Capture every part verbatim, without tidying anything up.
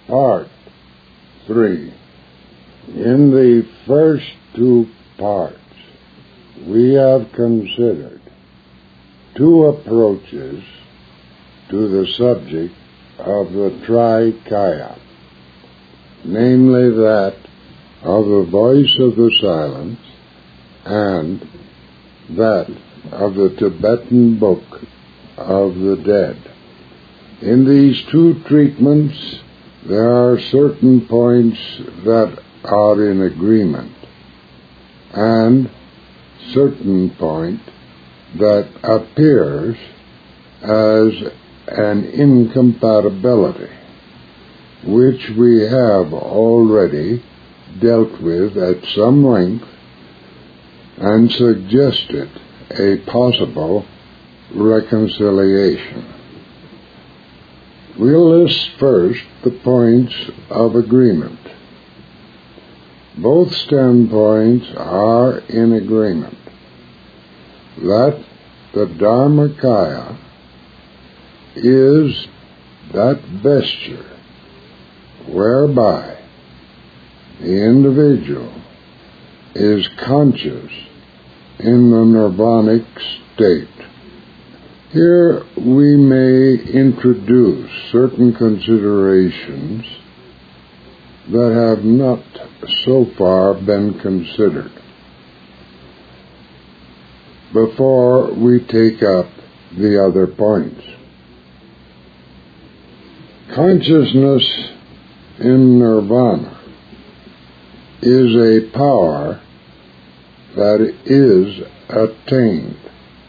Part three. In the first two parts, we have considered two approaches to the subject of the Trikaya, namely that of the voice of the silence and that of the Tibetan Book of the Dead. In these two treatments, there are certain points that are in agreement and certain point that appears as an incompatibility, which we have already dealt with at some length and suggested a possible reconciliation. We'll list first the points of agreement. Both standpoints are in agreement that the Dharmakaya is that vesture whereby the individual is conscious in the nirvanic state. Here we may introduce certain considerations that have not so far been considered before we take up the other points. Consciousness in nirvana is a power that is attained.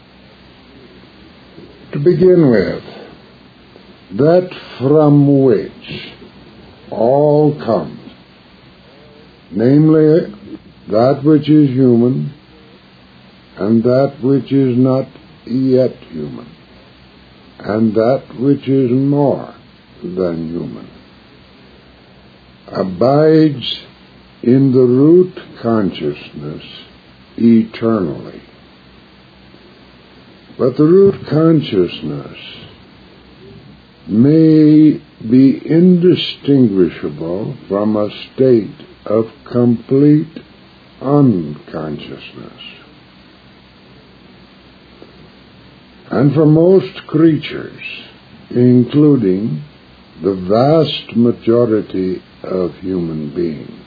To begin with, that from which all comes, namely that which is human and that which is not yet human, and that which is more than human, abides in the root consciousness eternally. But the root consciousness may be indistinguishable from a state of complete unconsciousness. And for most creatures, including the vast majority of human beings,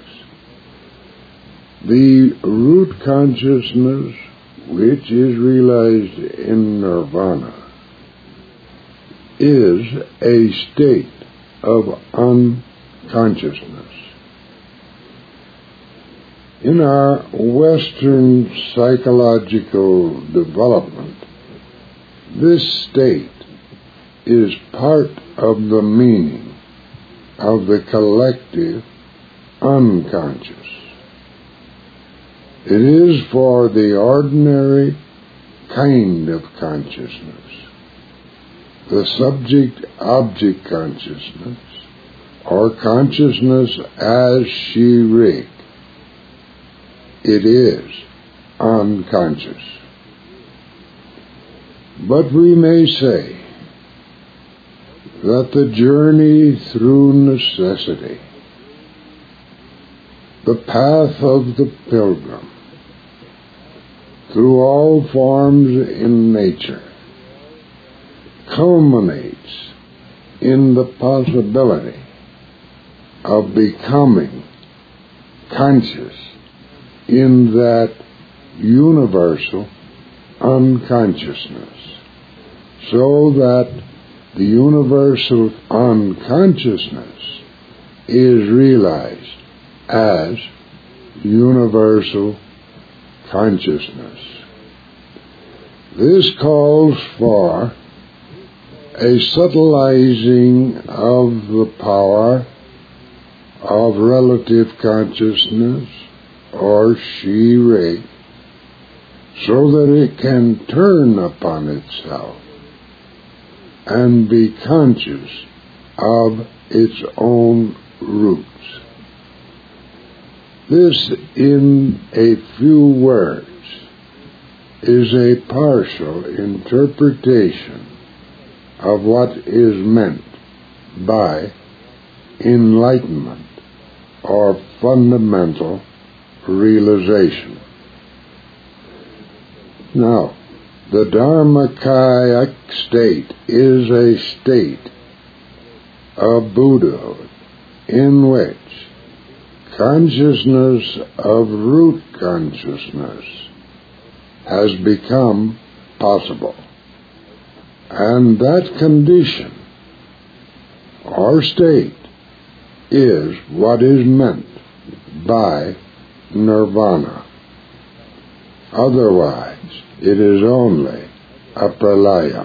the root consciousness which is realized in nirvana is a state of unconsciousness. In our Western psychological development, this state is part of the meaning of the collective unconscious. It is for the ordinary kind of consciousness, the subject-object consciousness, or consciousness as Shirik. It is unconscious. But we may say that the journey through necessity, the path of the pilgrim, through all forms in nature, culminates in the possibility of becoming conscious in that universal unconsciousness, so that the universal unconsciousness is realized as universal consciousness. This calls for a subtilizing of the power of relative consciousness, or Shirik, so that it can turn upon itself and be conscious of its own roots. This, in a few words, is a partial interpretation of what is meant by enlightenment or fundamental realization. Now, the Dharmakaya state is a state of Buddhahood in which consciousness of root consciousness has become possible. And that condition or state is what is meant by nirvana. Otherwise, it is only a pralaya.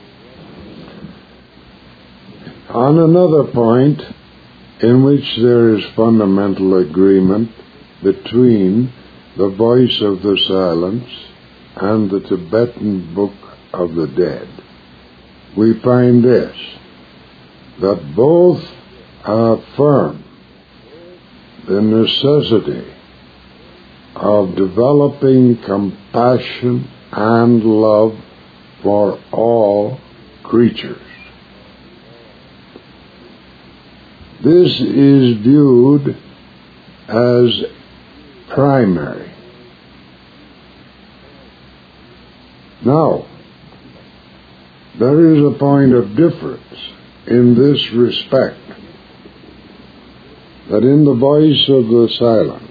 On another point in which there is fundamental agreement between the voice of the silence and the Tibetan Book of the Dead, we find this, that both affirm the necessity of developing compassion and love for all creatures. This is viewed as primary. Now, there is a point of difference in this respect, that in the voice of the silence,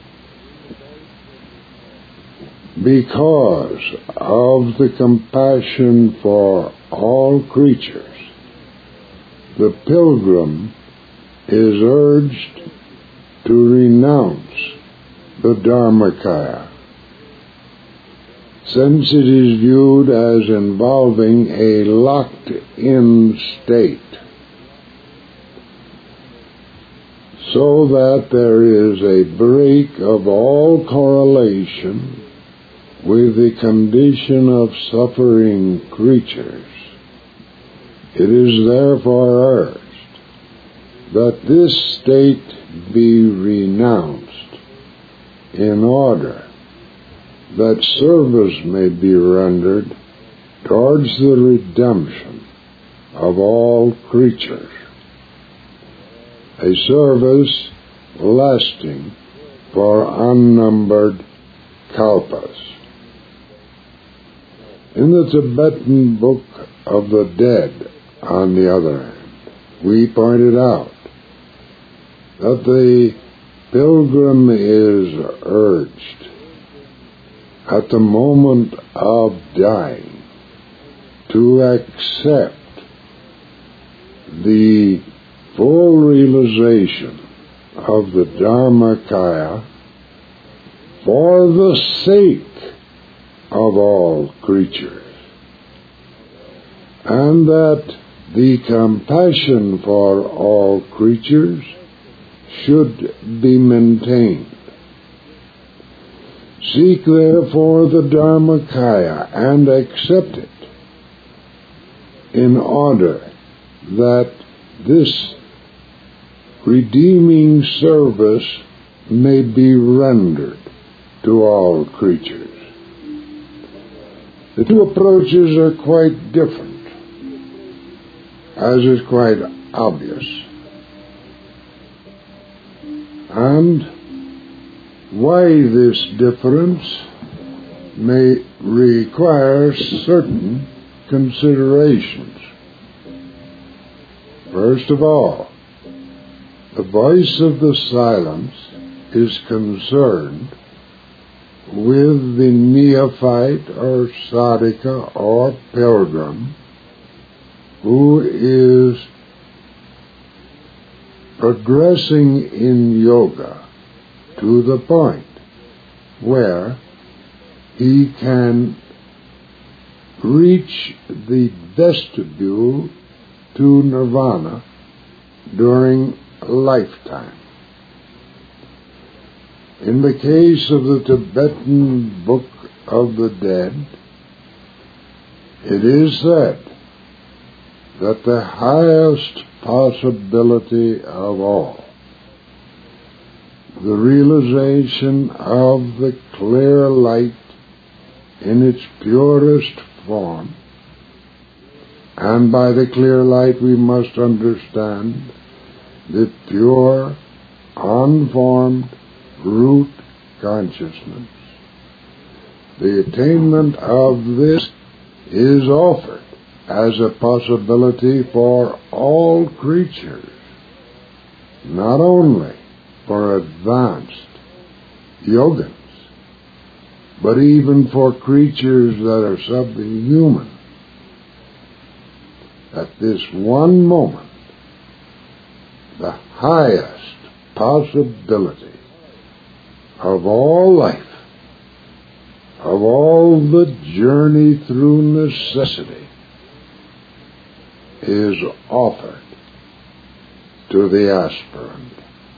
because of the compassion for all creatures, the pilgrim is urged to renounce the Dharmakaya, since it is viewed as involving a locked-in state, so that there is a break of all correlation with the condition of suffering creatures. It is therefore urged that this state be renounced in order that service may be rendered towards the redemption of all creatures, a service lasting for unnumbered kalpas. In the Tibetan Book of the Dead, on the other hand, we pointed out that the pilgrim is urged at the moment of dying to accept the full realization of the Dharmakaya for the sake of all creatures, and that the compassion for all creatures should be maintained. Seek therefore the Dharmakaya and accept it, in order that this redeeming service may be rendered to all creatures. The two approaches are quite different, as is quite obvious. And why this difference may require certain considerations. First of all, the voice of the silence is concerned with the neophyte or sadhaka or pilgrim who is progressing in yoga to the point where he can reach the vestibule to nirvana during a lifetime. In the case of the Tibetan Book of the Dead, it is said that the highest possibility of all, the realization of the clear light in its purest form, and by the clear light we must understand the pure, unformed root consciousness. The attainment of this is offered as a possibility for all creatures, not only for advanced yogins, but even for creatures that are subhuman. At this one moment, the highest possibility of all life, of all the journey through necessity, is offered to the aspirant.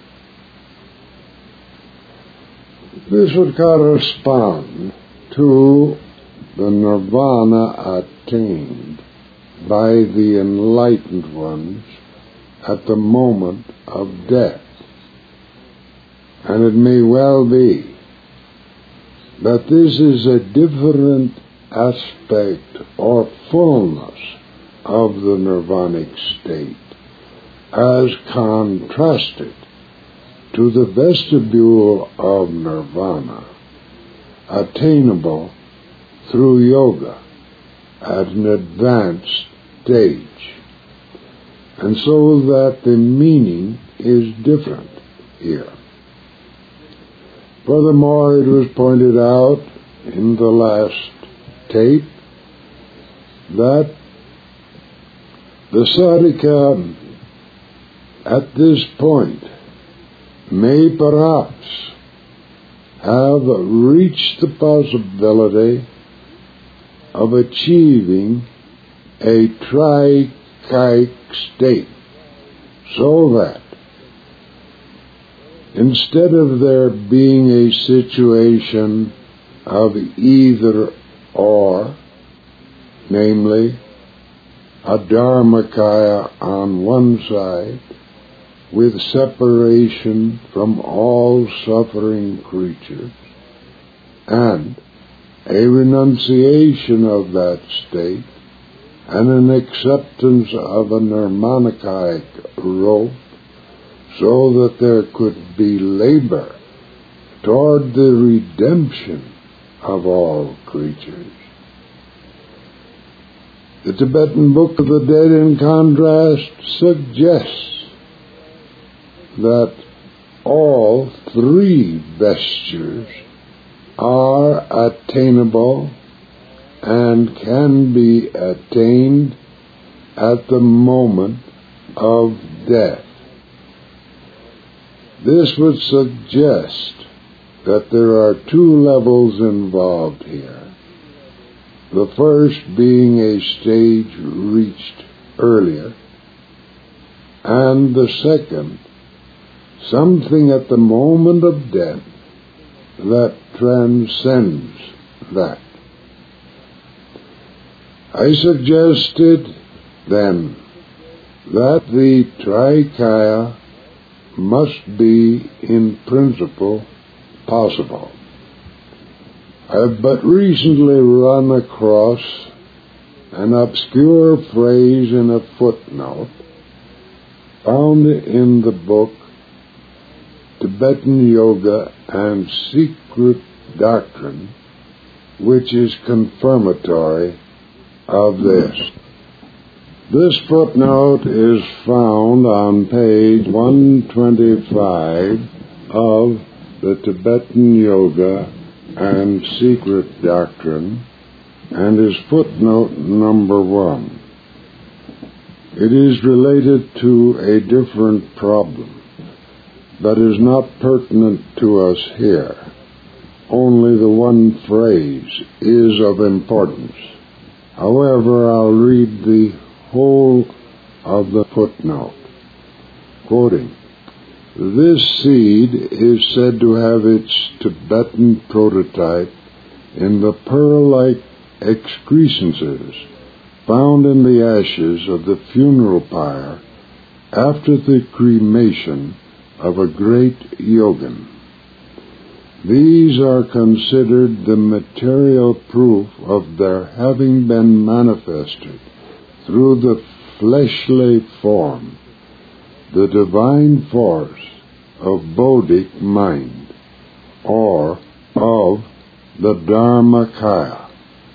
This would correspond to the nirvana attained by the enlightened ones at the moment of death. And it may well be that this is a different aspect or fullness of the nirvanic state as contrasted to the vestibule of nirvana attainable through yoga at an advanced stage, and so that the meaning is different here. Furthermore, it was pointed out in the last tape that the sadhaka at this point may perhaps have reached the possibility of achieving a trikaik state, so that instead of there being a situation of either or, namely a dharmakaya on one side with separation from all suffering creatures, and a renunciation of that state and an acceptance of a nirmanakaic rope, so that there could be labor toward the redemption of all creatures. The Tibetan Book of the Dead, in contrast, suggests that all three vestures are attainable and can be attained at the moment of death. This would suggest that there are two levels involved here. The first being a stage reached earlier, and the second, something at the moment of death that transcends that. I suggested then that the trikaya must be in principle possible. I have but recently run across an obscure phrase in a footnote found in the book Tibetan Yoga and Secret Doctrine, which is confirmatory of this. This footnote is found on page one twenty-five of the Tibetan Yoga and Secret Doctrine, and is footnote number one. It is related to a different problem that is not pertinent to us here. Only the one phrase is of importance. However, I'll read the whole of the footnote. Quoting, "This seed is said to have its Tibetan prototype in the pearl-like excrescences found in the ashes of the funeral pyre after the cremation of a great yogin. These are considered the material proof of their having been manifested through the fleshly form the divine force of Bodic mind, or of the Dharmakaya,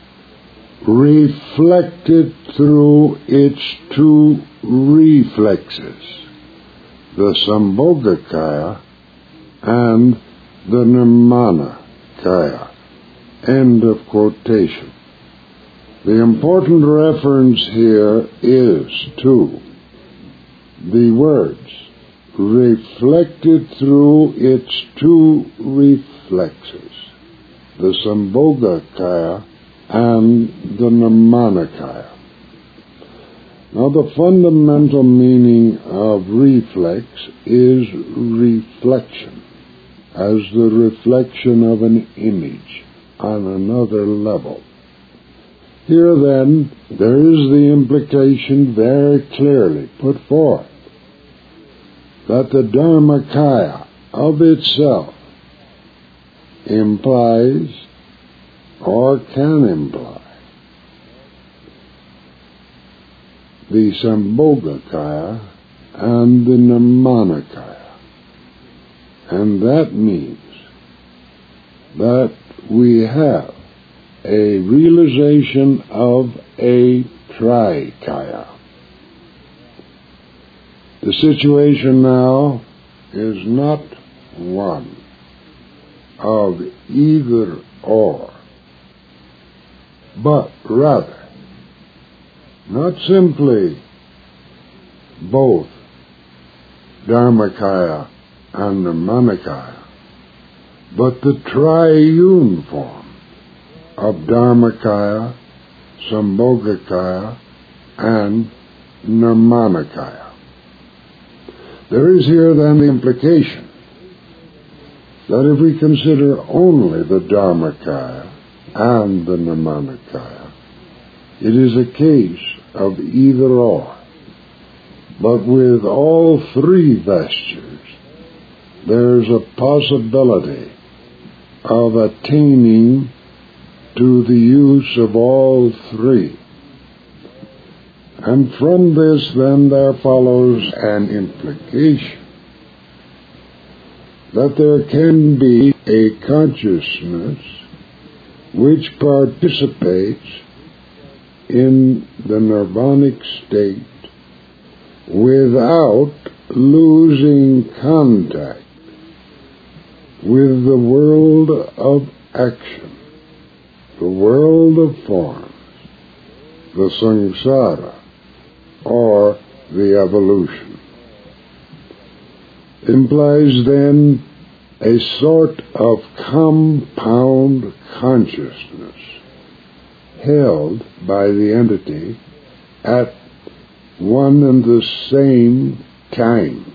reflected through its two reflexes, the Sambhogakaya and the Nirmanakaya. End of quotation. The important reference here is to the words reflected through its two reflexes, the Sambhogakaya and the Nirmanakaya. Now, the fundamental meaning of reflex is reflection, as the reflection of an image on another level. Here, then, there is the implication very clearly put forth that the Dharmakaya of itself implies or can imply the Sambhogakaya and the Nirmanakaya. And that means that we have a realization of a Trikaya. The situation now is not one of either or, but rather not simply both Dharmakaya and Nirmanakaya, but the triune form of Dharmakaya, Sambhogakaya, and Nirmanakaya. There is here then the implication that if we consider only the Dharmakaya and the Nirmanakaya, it is a case of either or. But with all three vestures, there's a possibility of attaining to the use of all three. And from this, then, there follows an implication that there can be a consciousness which participates in the nirvanic state without losing contact with the world of action, the world of forms, the samsara, or the evolution. It implies then a sort of compound consciousness held by the entity at one and the same time.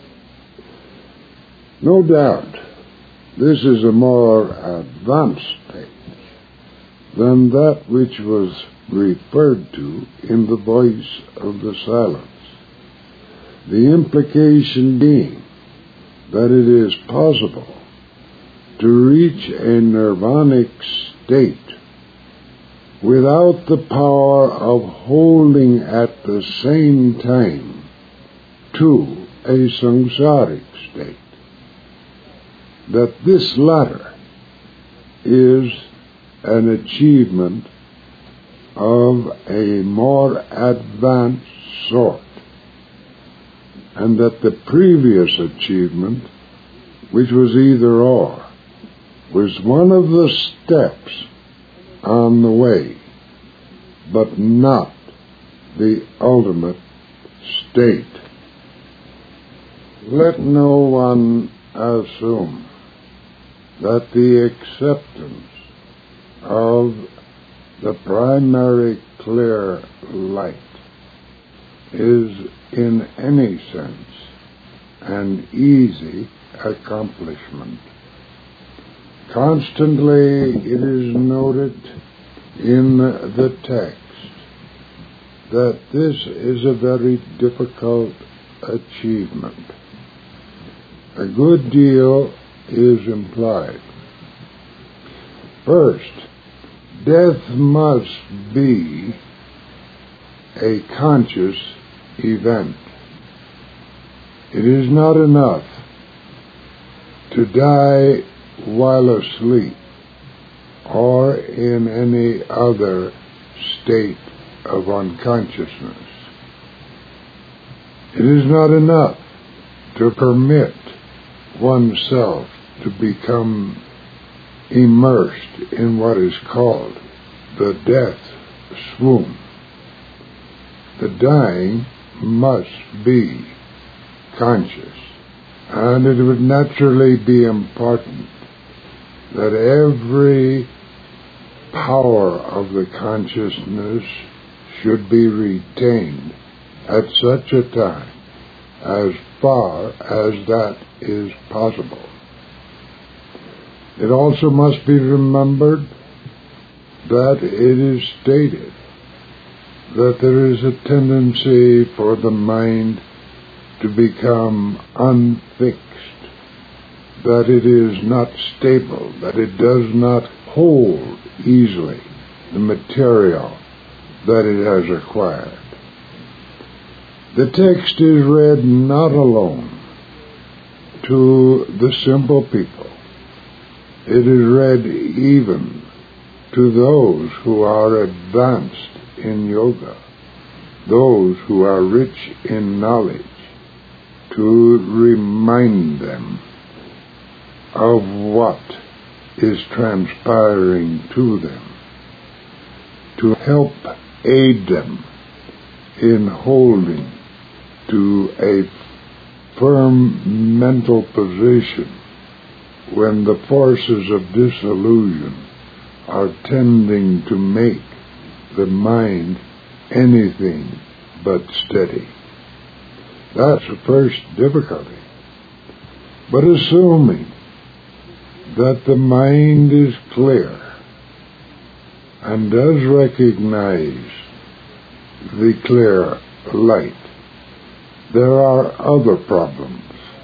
No doubt, this is a more advanced stage than that which was referred to in the voice of the silence. The implication being that it is possible to reach a nirvanic state without the power of holding at the same time to a samsaric state. That this latter is an achievement of a more advanced sort, and that the previous achievement, which was either or, was one of the steps on the way, but not the ultimate state. Let no one assume that the acceptance of the primary clear light is in any sense an easy accomplishment. Constantly it is noted in the text that this is a very difficult achievement. A good deal is implied. First, death must be a conscious event. It is not enough to die while asleep or in any other state of unconsciousness. It is not enough to permit oneself to become immersed in what is called the death swoon. The dying must be conscious, and it would naturally be important that every power of the consciousness should be retained at such a time as far as that is possible. It also must be remembered that it is stated that there is a tendency for the mind to become unfixed, that it is not stable, that it does not hold easily the material that it has acquired. The text is read not alone to the simple people. It is read even to those who are advanced in yoga, those who are rich in knowledge, to remind them of what is transpiring to them, to help aid them in holding to a firm mental position when the forces of disillusion are tending to make the mind anything but steady. That's the first difficulty. But assuming that the mind is clear and does recognize the clear light, there are other problems.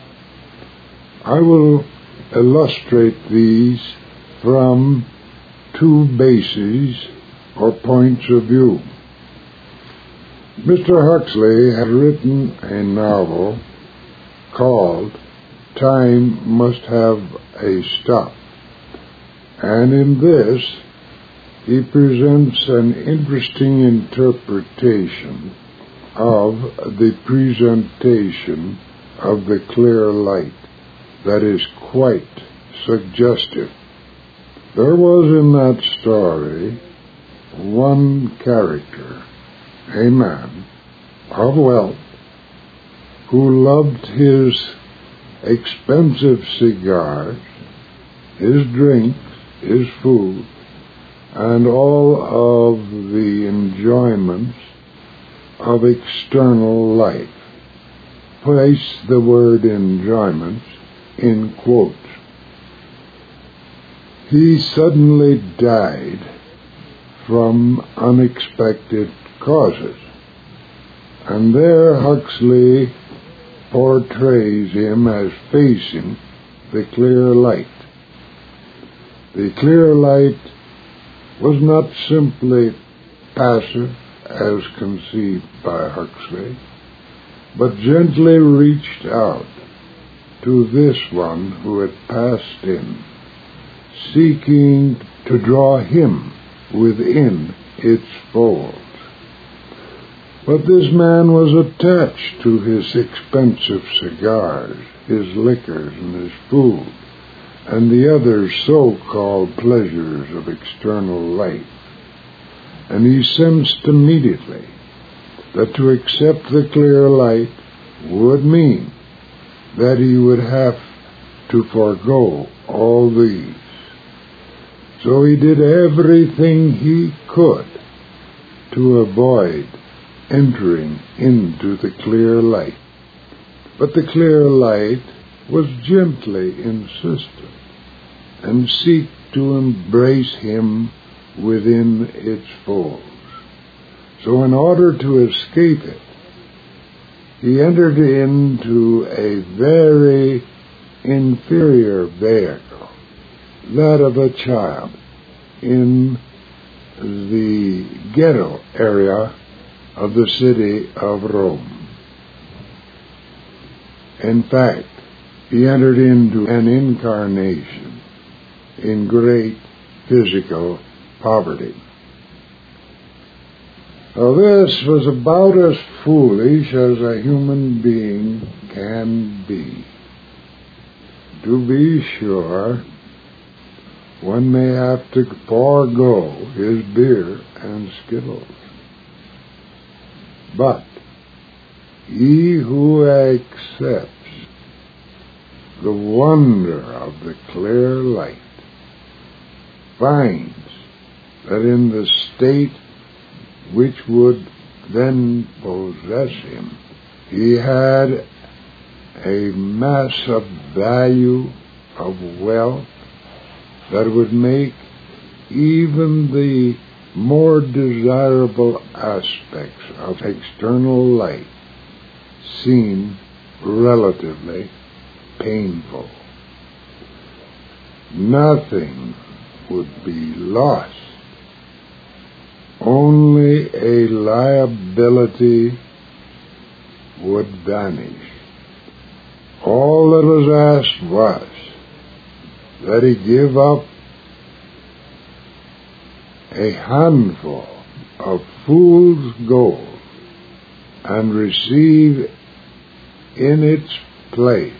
I will illustrate these from two bases or points of view. Mister Huxley has written a novel called Time Must Have a Stop, and in this he presents an interesting interpretation of the presentation of the clear light that is quite suggestive. There was in that story one character, a man of wealth, who loved his expensive cigars, his drinks, his food, and all of the enjoyments of external life. Place the word enjoyments in quotes. He suddenly died from unexpected causes. And there Huxley portrays him as facing the clear light. The clear light was not simply passive as conceived by Huxley, but gently reached out to this one who had passed in, seeking to draw him within its folds. But this man was attached to his expensive cigars, his liquors, and his food, and the other so-called pleasures of external life. And he sensed immediately that to accept the clear light would mean that he would have to forego all these. So he did everything he could to avoid entering into the clear light. But the clear light was gently insistent and seeked to embrace him within its folds. So in order to escape it, he entered into a very inferior vehicle, that of a child, in the ghetto area of the city of Rome. In fact, he entered into an incarnation in great physical poverty. Now this was about as foolish as a human being can be. To be sure, one may have to forego his beer and Skittles. But he who accepts the wonder of the clear light finds that in the state which would then possess him, he had a mass of value, of wealth, that would make even the more desirable aspects of external life seem relatively painful. Nothing would be lost. Only a liability would vanish. All that was asked was that he give up a handful of fool's gold and receive in its place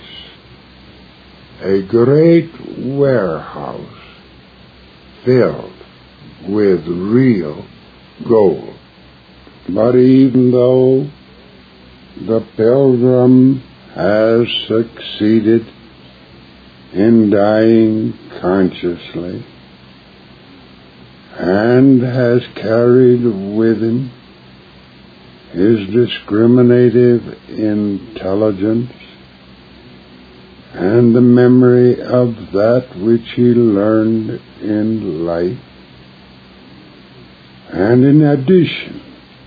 a great warehouse filled with real gold. But even though the pilgrim has succeeded in dying consciously and has carried with him his discriminative intelligence and the memory of that which he learned in life, and in addition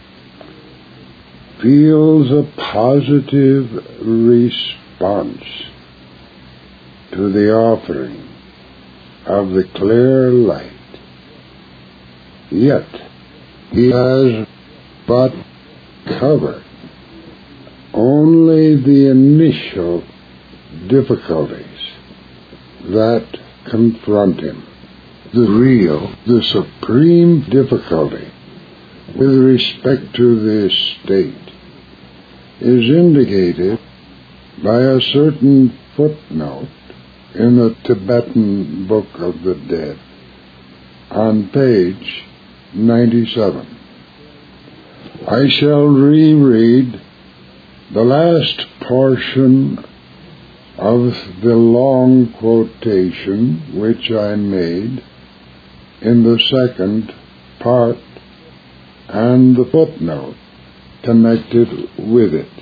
feels a positive response to the offering of the clear light, yet he has but covered only the initial difficulties that confront him. The real, the supreme difficulty with respect to this state is indicated by a certain footnote in the Tibetan Book of the Dead on page ninety-seven. I shall reread the last portion of the long quotation which I made in the second part and the footnote connected with it.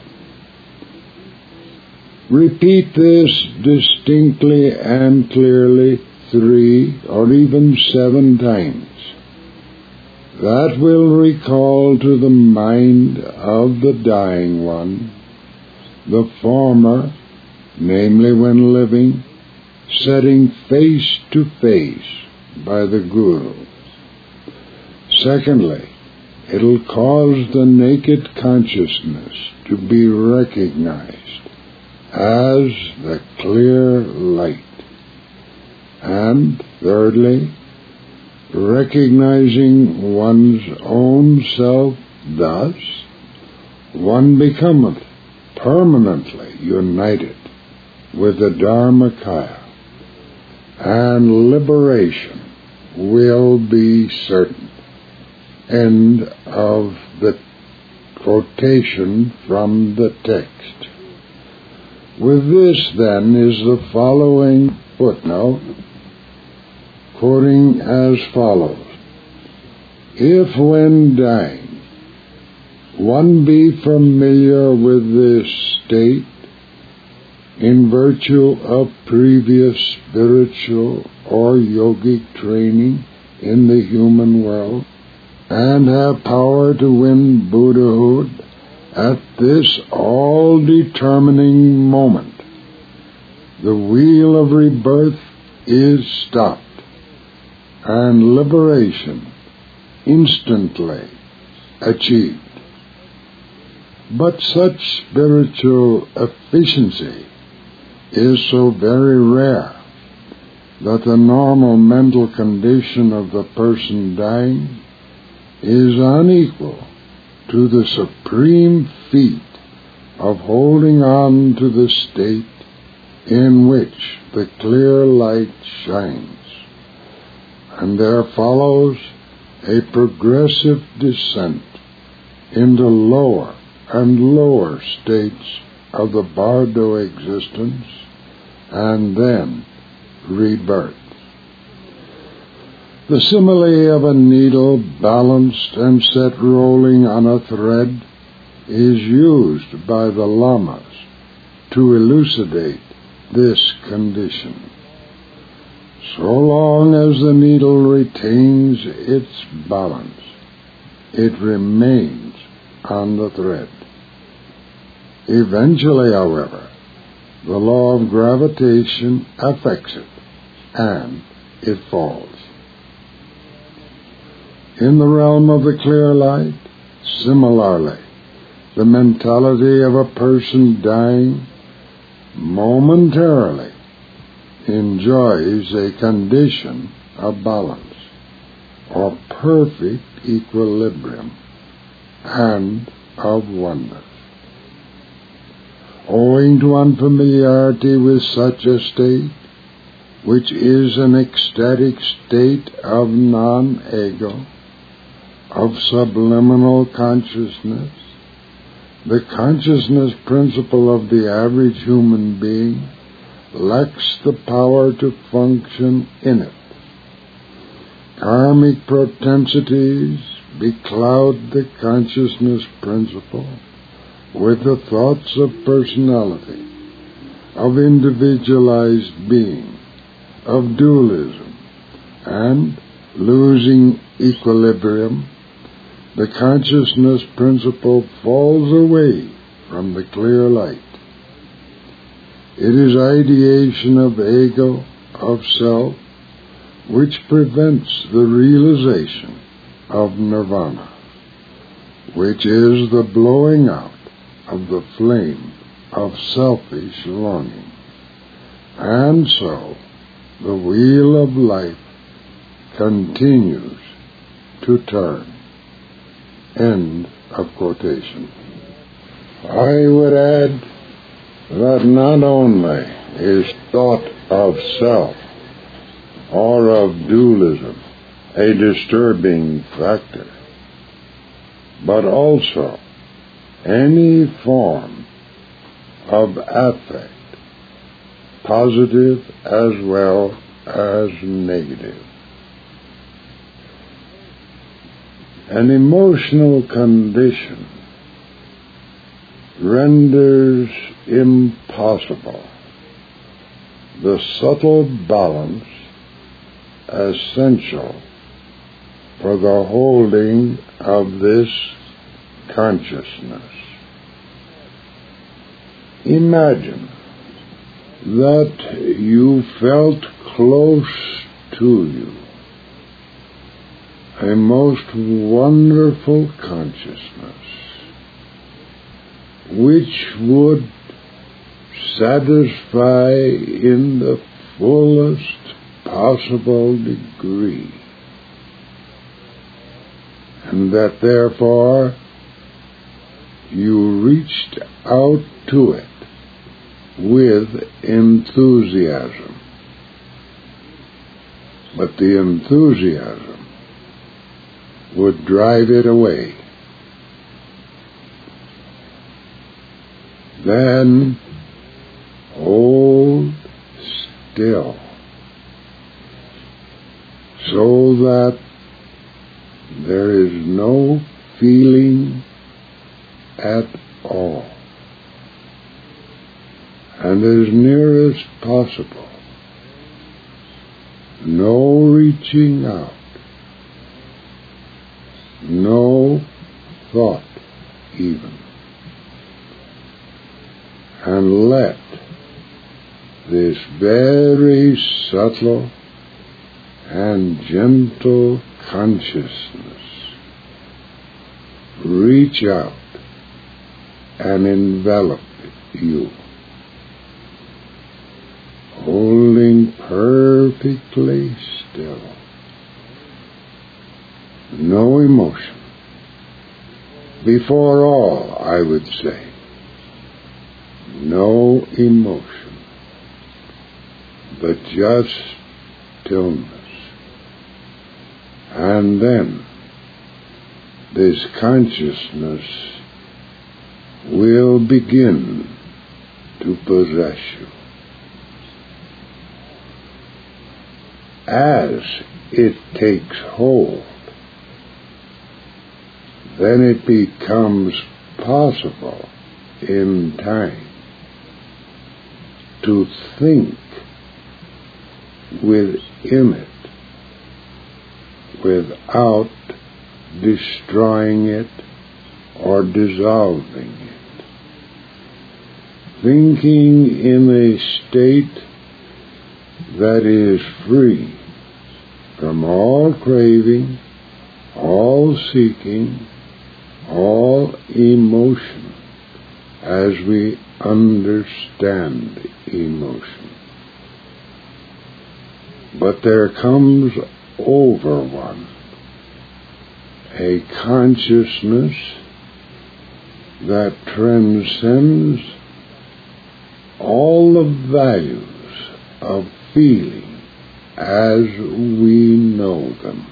Repeat this distinctly and clearly three or even seven times. That will recall to the mind of the dying one the former, namely when living, setting face to face by the Guru. Secondly, it'll cause the naked consciousness to be recognized as the clear light. And thirdly, recognizing one's own self thus, one becometh permanently united with the Dharmakaya, and liberation will be certain. End of the quotation from the text. With this, then, is the following footnote, quoting as follows. If when dying, one be familiar with this state in virtue of previous spiritual or yogic training in the human world, and have power to win Buddhahood at this all-determining moment, the wheel of rebirth is stopped, and liberation instantly achieved. But such spiritual efficiency is so very rare that the normal mental condition of the person dying is unequal to the supreme feat of holding on to the state in which the clear light shines, and there follows a progressive descent into lower and lower states of the bardo existence, and then rebirth. The simile of a needle balanced and set rolling on a thread is used by the lamas to elucidate this condition. So long as the needle retains its balance, it remains on the thread. Eventually, however, the law of gravitation affects it, and it falls. In the realm of the clear light, similarly, the mentality of a person dying momentarily enjoys a condition of balance, or perfect equilibrium, and of oneness. Owing to unfamiliarity with such a state, which is an ecstatic state of non-ego, of subliminal consciousness, the consciousness principle of the average human being lacks the power to function in it. Karmic propensities becloud the consciousness principle with the thoughts of personality, of individualized being, of dualism, and, losing equilibrium, the consciousness principle falls away from the clear light. It is ideation of ego, of self, which prevents the realization of nirvana, which is the blowing out of the flame of selfish longing. And so the wheel of life continues to turn. End of quotation. I would add that not only is thought of self or of dualism a disturbing factor, but also any form of affect, positive as well as negative. An emotional condition renders impossible the subtle balance essential for the holding of this consciousness. Imagine that you felt close to you a most wonderful consciousness, which would satisfy in the fullest possible degree, and that therefore you reached out to it with enthusiasm. But the enthusiasm would drive it away. Then hold still, so that there is no feeling at all, and as near as possible, no reaching out, no thought even, and let this very subtle and gentle consciousness reach out and envelop you, holding perfectly still. No emotion. Before all, I would say, no emotion, but just stillness. And then this consciousness will begin to possess you. As it takes hold, then it becomes possible in time to think within it without destroying it or dissolving it. Thinking in a state that is free from all craving, all seeking, all emotion as we understand emotion. But there comes over one a consciousness that transcends all the values of feeling as we know them,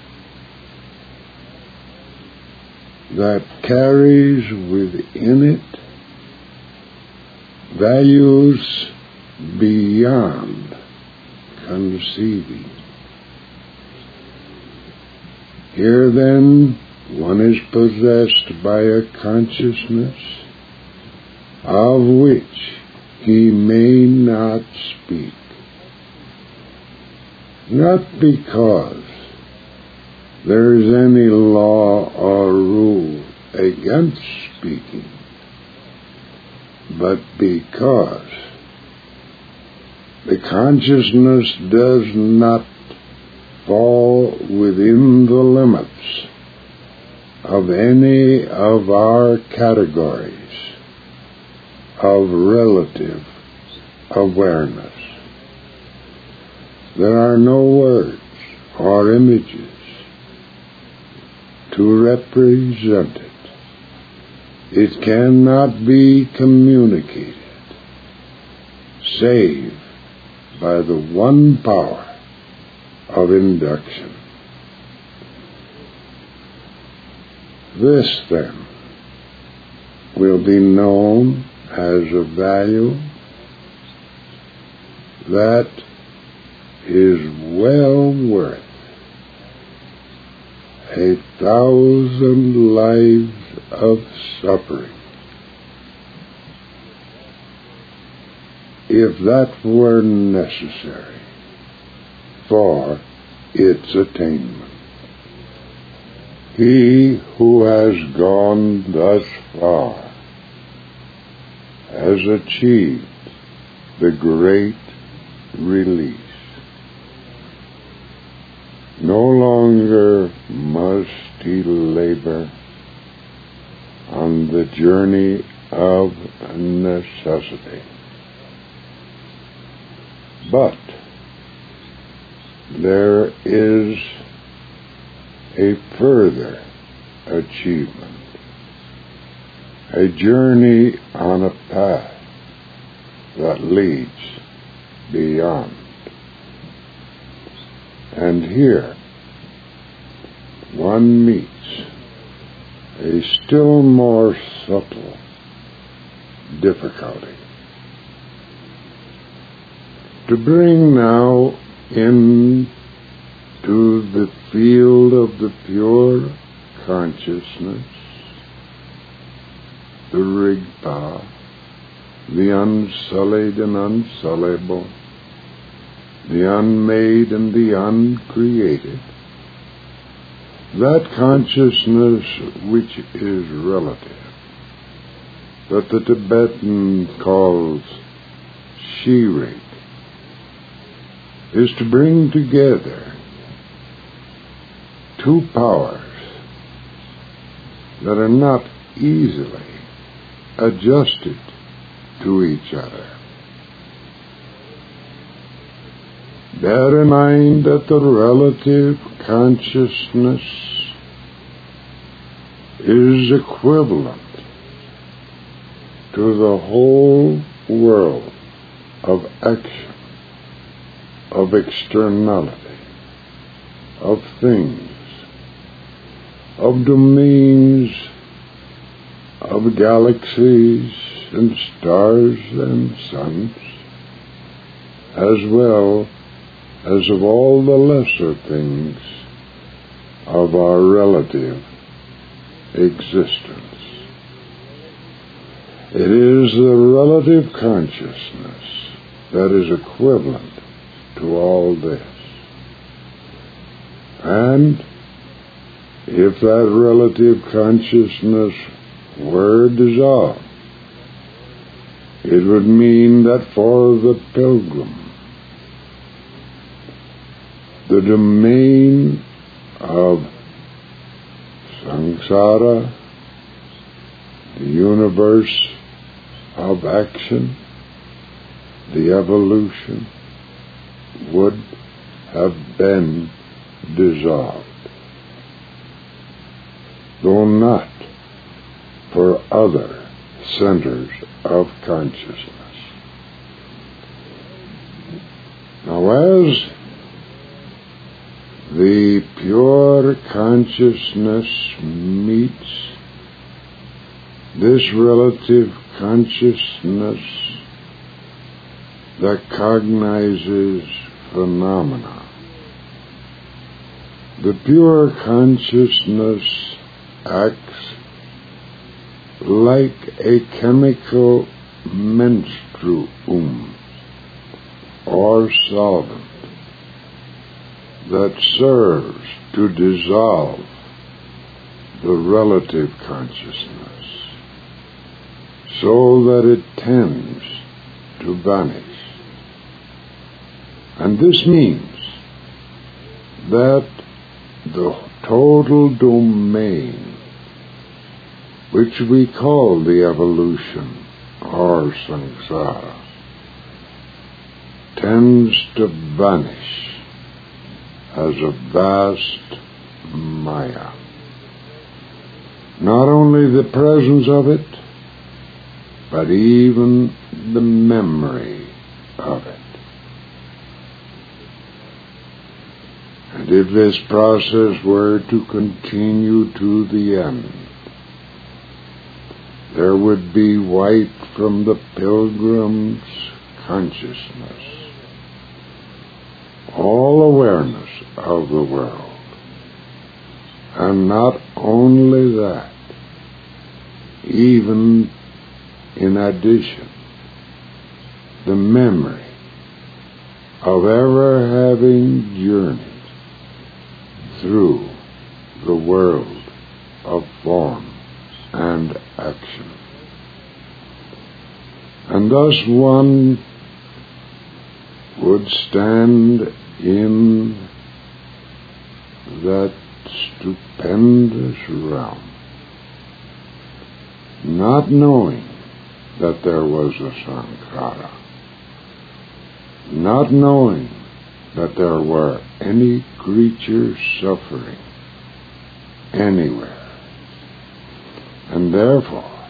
that carries within it values beyond conceiving. Here then, one is possessed by a consciousness of which he may not speak, not because there is any law or rule against speaking, but because the consciousness does not fall within the limits of any of our categories of relative awareness. There are no words or images to represent it. It cannot be communicated save by the one power of induction. This, then, will be known as a value that is well worth a thousand lives of suffering, if that were necessary for its attainment. He who has gone thus far has achieved the great release. No longer must he labor on the journey of necessity, but there is a further achievement, a journey on a path that leads beyond. And here one meets a still more subtle difficulty. To bring now into the field of the pure consciousness, the Rigpa, the unsullied and unsulliable, the unmade and the uncreated, that consciousness which is relative, that the Tibetan calls Shirik, is to bring together two powers that are not easily adjusted to each other. Bear in mind that the relative consciousness is equivalent to the whole world of action, of externality, of things, of domains, of galaxies and stars and suns, as well as of all the lesser things of our relative existence. It is the relative consciousness that is equivalent to all this. And if that relative consciousness were dissolved, it would mean that for the pilgrim, the domain of samsara, the universe of action, the evolution, would have been dissolved, though not for other centers of consciousness. Now, as the pure consciousness meets this relative consciousness that cognizes phenomena, the pure consciousness acts like a chemical menstruum or solvent that serves to dissolve the relative consciousness so that it tends to vanish. And this means that the total domain, which we call the evolution or samsara, tends to vanish as a vast maya. Not only the presence of it, but even the memory of it. And if this process were to continue to the end, there would be wiped from the pilgrim's consciousness all awareness of the world. And not only that, even in addition, the memory of ever having journeyed through the world of form and action. And thus one would stand in that stupendous realm, not knowing that there was a samsara, not knowing that there were any creatures suffering anywhere, and therefore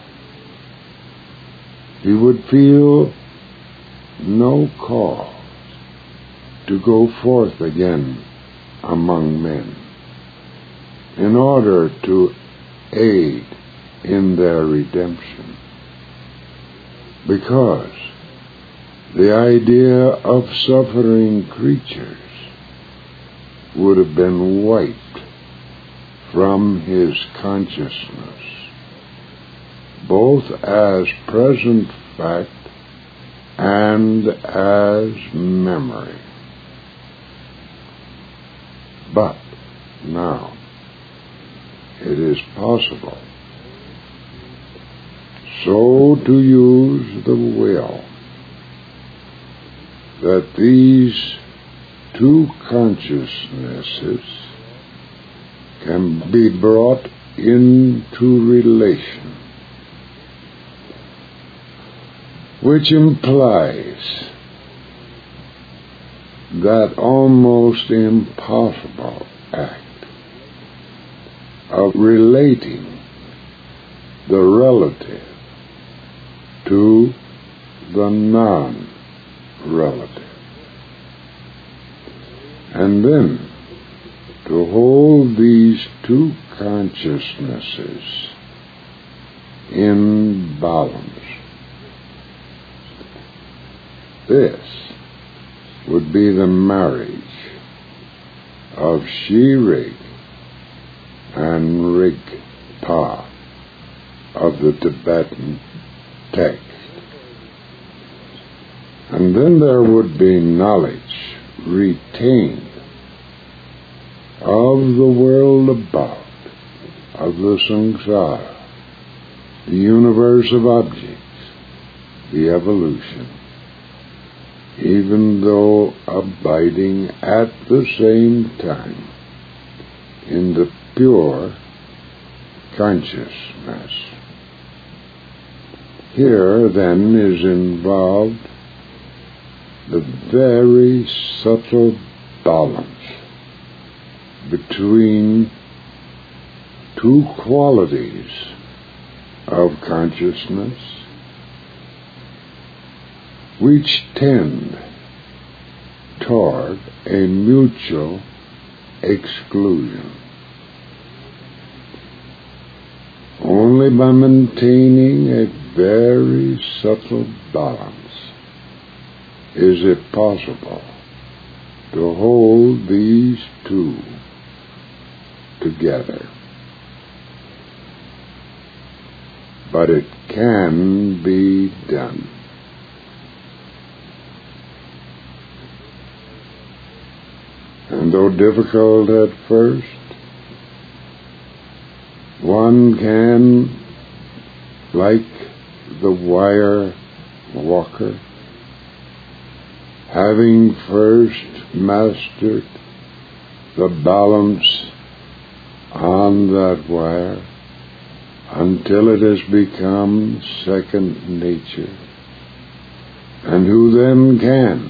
he would feel no call to go forth again among men in order to aid in their redemption, because the idea of suffering creatures would have been wiped from his consciousness, both as present fact and as memory. But now it is possible so to use the will that these two consciousnesses can be brought into relation which implies that almost impossible act of relating the relative to the non-relative. And then to hold these two consciousnesses in balance. This would be the marriage of Shi-Rig and Rigpa of the Tibetan text. And then there would be knowledge retained of the world about, of the samsara, the universe of objects, the evolution, even though abiding at the same time in the pure consciousness. Here, then, is involved the very subtle balance between two qualities of consciousness which tend toward a mutual exclusion. Only by maintaining a very subtle balance is it possible to hold these two together. But it can be done. And though difficult at first, one can, like the wire walker, having first mastered the balance on that wire until it has become second nature, and who then can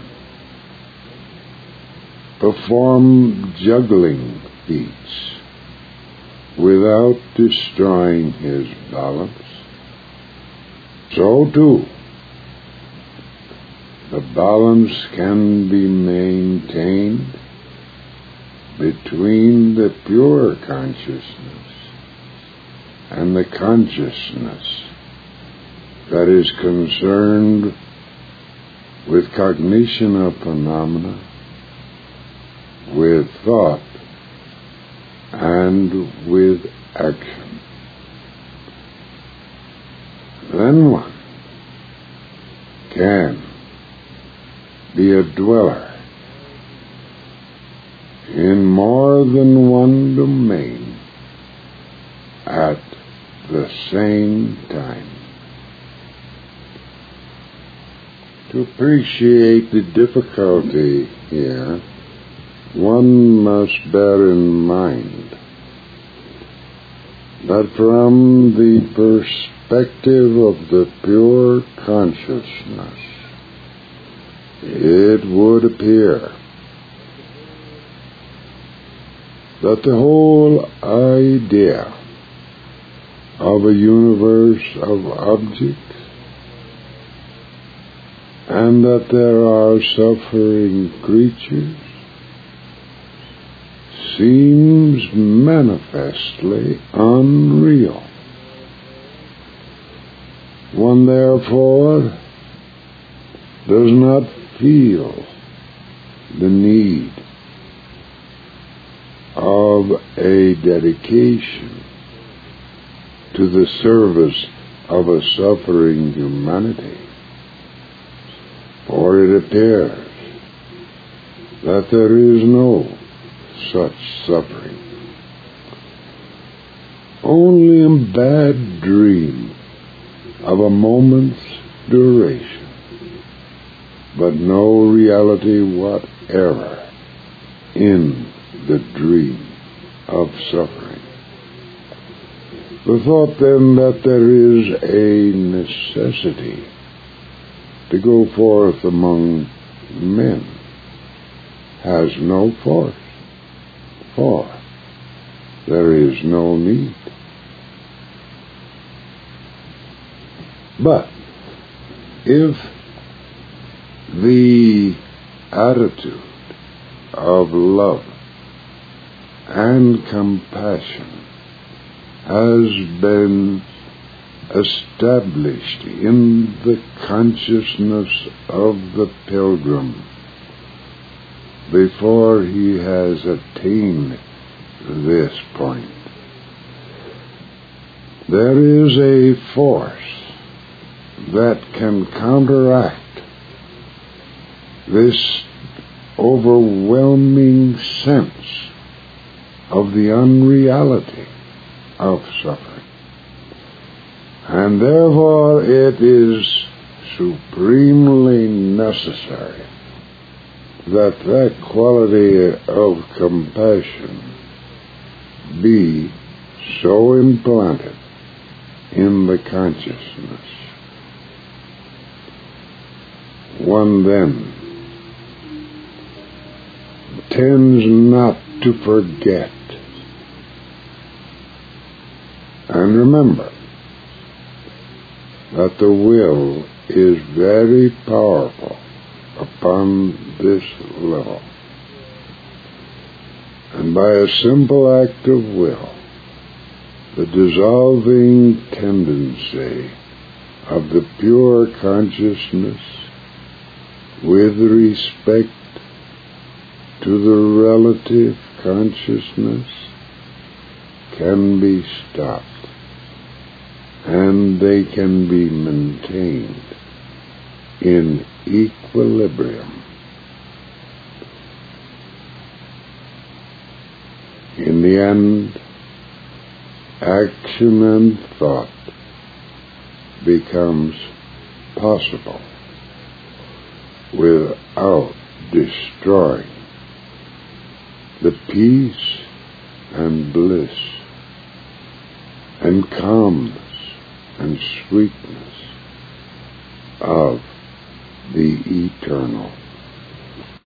perform juggling feats without destroying his balance, so too the balance can be maintained between the pure consciousness and the consciousness that is concerned with cognition of phenomena, with thought, and with action. Then one can be a dweller in more than one domain at the same time. To appreciate the difficulty here, one must bear in mind that from the perspective of the pure consciousness, it would appear that the whole idea of a universe of objects, and that there are suffering creatures, seems manifestly unreal. One therefore does not feel the need of a dedication to the service of a suffering humanity, for it appears that there is no such suffering. Only a bad dream of a moment's duration, but no reality whatever in the dream of suffering. The thought then that there is a necessity to go forth among men has no force, for there is no need. But if the attitude of love and compassion has been established in the consciousness of the pilgrim before he has attained this point, there is a force that can counteract this overwhelming sense of the unreality of suffering. And therefore it is supremely necessary that that quality of compassion be so implanted in the consciousness. One then tends not to forget. And remember that the will is very powerful upon this level. And by a simple act of will, the dissolving tendency of the pure consciousness with respect to the relative consciousness can be stopped, and they can be maintained in equilibrium. In the end, action and thought becomes possible without destroying the peace and bliss and calmness and sweetness of the eternal.